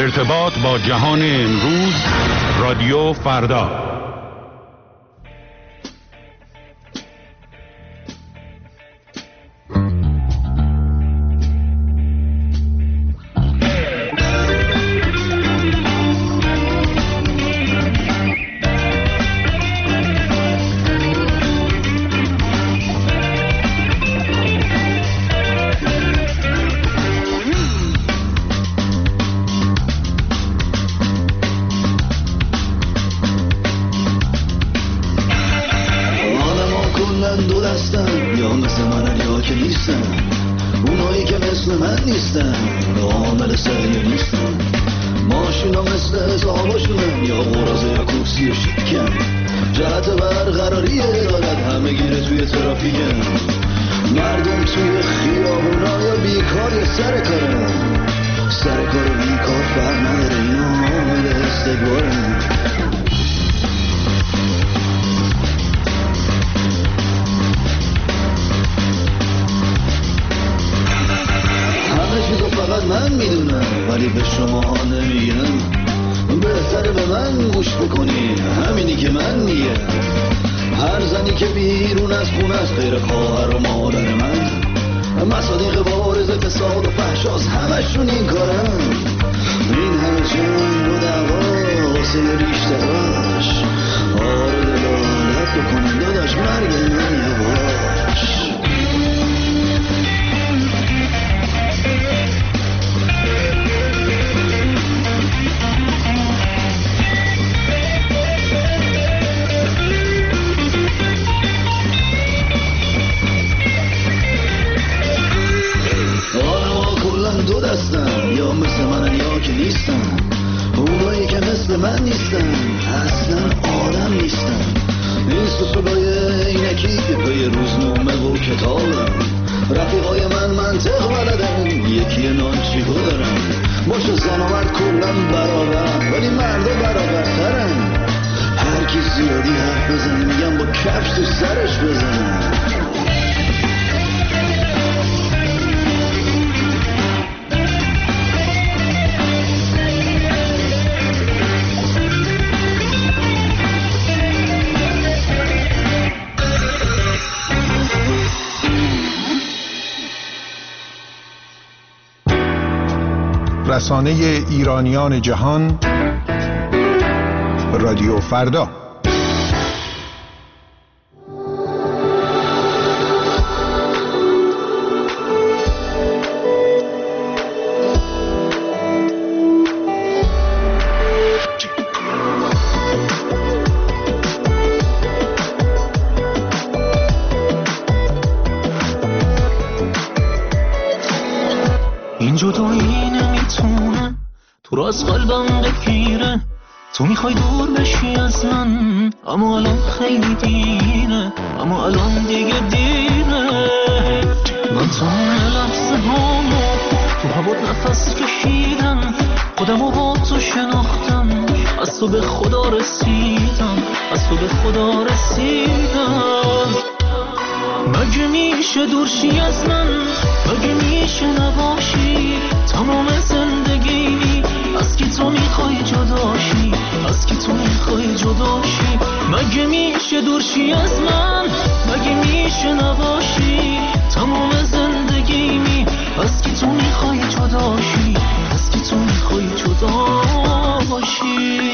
ارتباط با جهان امروز، رادیو فردا. رسانه ایرانیان جهان، رادیو فردا. این جدایی نمیتونه تو را از قلبم بگیره، تو میخوای دور بشی از من، اما الان خیلی دیره، اما الان دیگه دیره. من تمام لحظه هامو تو هوات نفس کشیدم، خودمو با تو شناختم، از تو به خدا رسیدم، از تو به خدا رسیدم. مگه میشه دورشی از من، مگه میشه نباشی تمام زندگی، از کی تو میخوای جداشی، از کی تو میخوای جداشی. مگه میشه دورشی از من، مگه میشه نباشی تمام زندگی، از کی تو میخوای جداشی، از کی تو میخوای جداشی.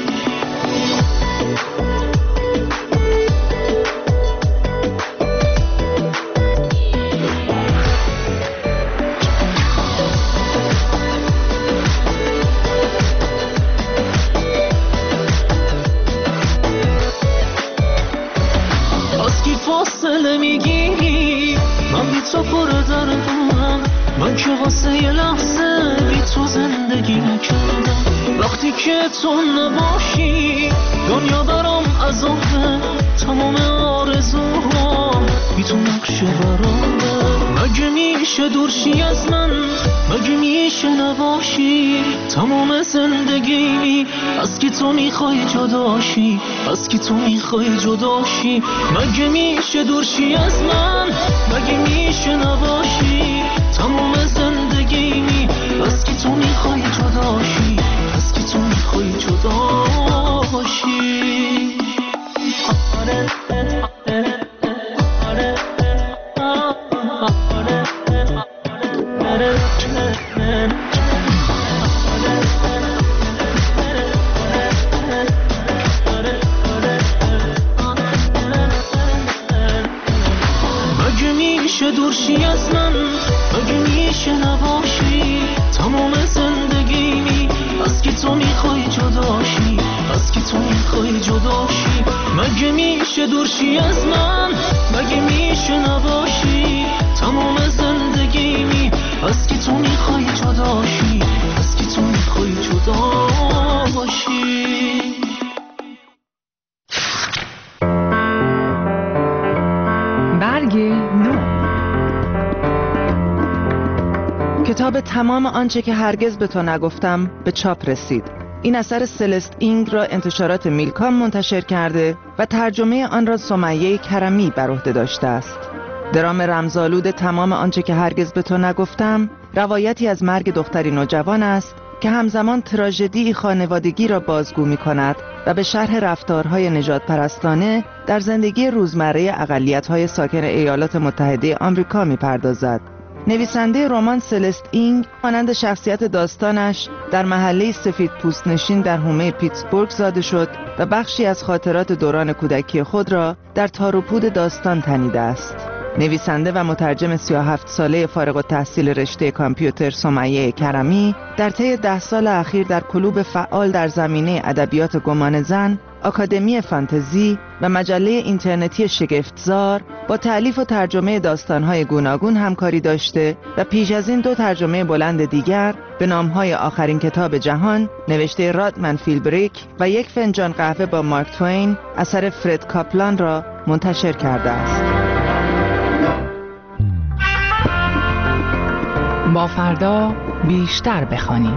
فاصله میگیری، من بی تو پر دردم، من که واسه یه لحظه بی تو زندگی نکردم. وقتی که تو نباشی دنیا برام عذابه، تمام آرزوها بی تو نقشه برامه. مگه میشه دورشی از من، مگه میشه نباشی تمام زندگی، از کی تو میخوای جداشی، از کی تو میخوای جداشی. مگه میشه دورشی از من، مگه میشه نباشی تمام زندگی، از کی تو میخوای جداشی، دورشی از من، مگه میشه نباشی تمام زندگیمی؟ از که تو میخوای جداشی، از که تو میخوای جداشی. مگه میشه دورشی از من، مگه میشه نباشی تمام زندگیمی؟ از که تو میخوای جداشی، از که تو میخوای جداشی. برگ نو. کتاب تمام آنچه که هرگز به تو نگفتم به چاپ رسید. این اثر سلست اینگ را انتشارات میلکام منتشر کرده و ترجمه آن را سمیه کرمی بر عهده داشته است. درام رمزآلود تمام آنچه که هرگز به تو نگفتم روایتی از مرگ دختری نوجوان است که همزمان تراژدی خانوادگی را بازگو می کند و به شرح رفتارهای نژاد پرستانه در زندگی روزمره اقلیت‌های ساکن ایالات متحده آمریکا می پردازد. نویسنده رمان سلست اینگ مانند شخصیت داستانش در محله سفید پوست نشین در حومه پیتسبورگ زاده شد و بخشی از خاطرات دوران کودکی خود را در تار و پود داستان تنیده است. نویسنده و مترجم 37 ساله فارغ التحصیل رشته کامپیوتر سمیه کرمی در طی 10 سال اخیر در کلوب فعال در زمینه ادبیات گمان زن، آکادمی فانتزی و مجله اینترنتی شگفتزار با تألیف و ترجمه داستان‌های گوناگون همکاری داشته و پیش از این 2 ترجمه بلند دیگر به نام‌های آخرین کتاب جهان نوشته رادمن فیلبریک و 1 فنجان قهوه با مارک توین اثر فرد کاپلان را منتشر کرده است. با فردا بیشتر بخوانیم.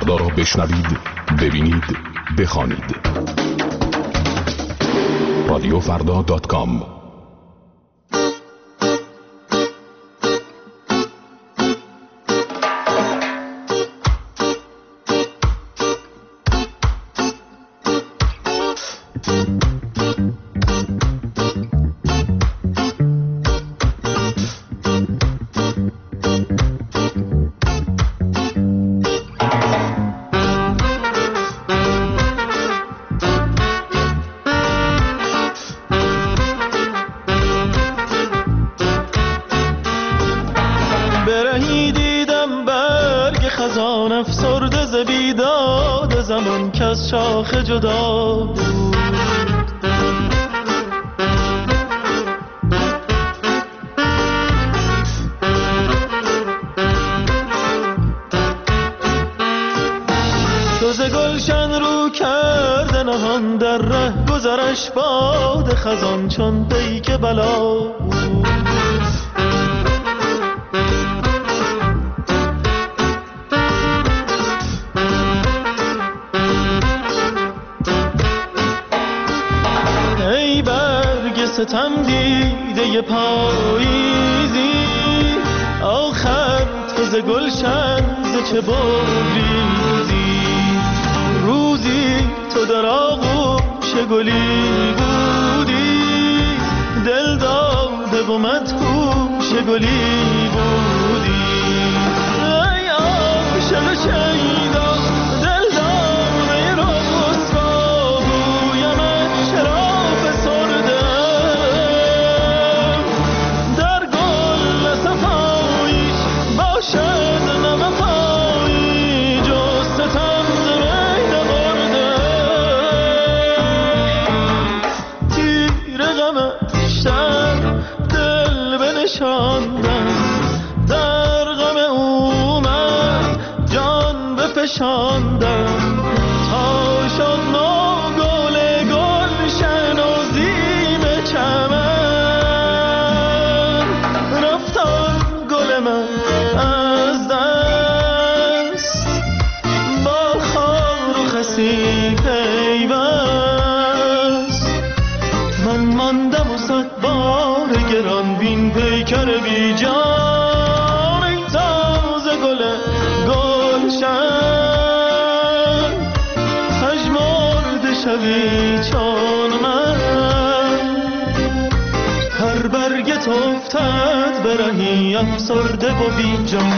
فردا را بشنوید، ببینید، بخوانید. رادیوفردا.com. شاخ جدا بود دوز گلشن رو کرده نهان در ره گذرش باد خزان چون پیک بلا بود ستم دیده پاییزی آخر تو ز گلشن ز چه بگریزی روزی تو در آغوش گلی بودی دل داده و مدهوش گلی بودی ای عاشق شیدا دل داده رسوا گویمت چرا فسرده در غم اومد جان بفشاندم تا شد نو گل گلشن و زیب چمن رفتان گل من از دست با خار و خسی پیوست من ماندم و صد بار گران بین پیکر بی جان ای تازه گل گلشن پژمرده شوی چون من هر برگت افتد برهی افسرده و بی جان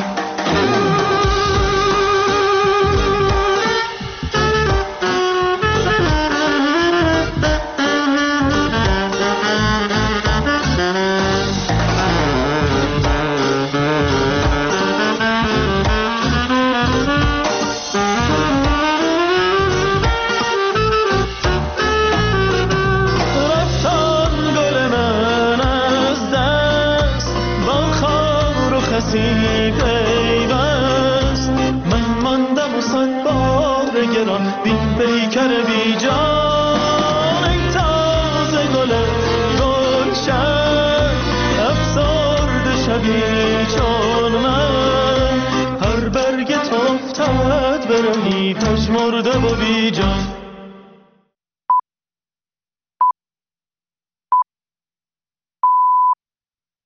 پیوست من ماندم و صد بار گران بین پیکر بی جان ای تازه گل گلشن افسرده شوی چون من هر برگت افتد برهی پژمرده و بی جان